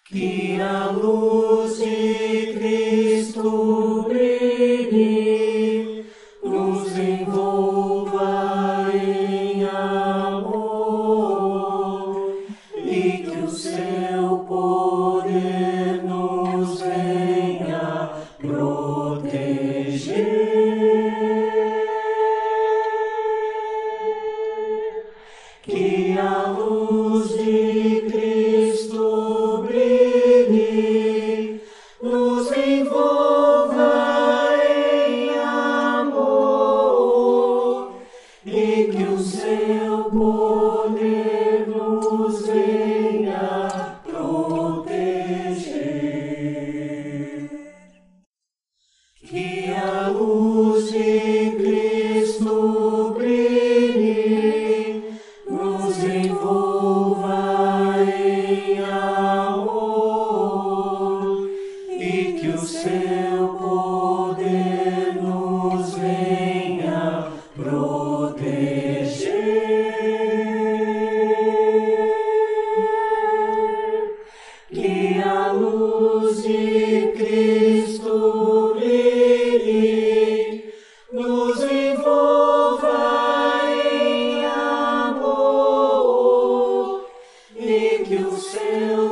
Que a luz de Cristo brilhe, nos envolva em amor, e que o seu poder nos venha proteger. Que a luz de Cristo brilhe, nos envolva em amor, e que o seu poder nos venha proteger. Que a luz de Cristo brilhe, nos envolva em amor, e que o seu poder nos venha proteger. Que a luz de Cristo brilhe, nos envolva em amor, e que o seu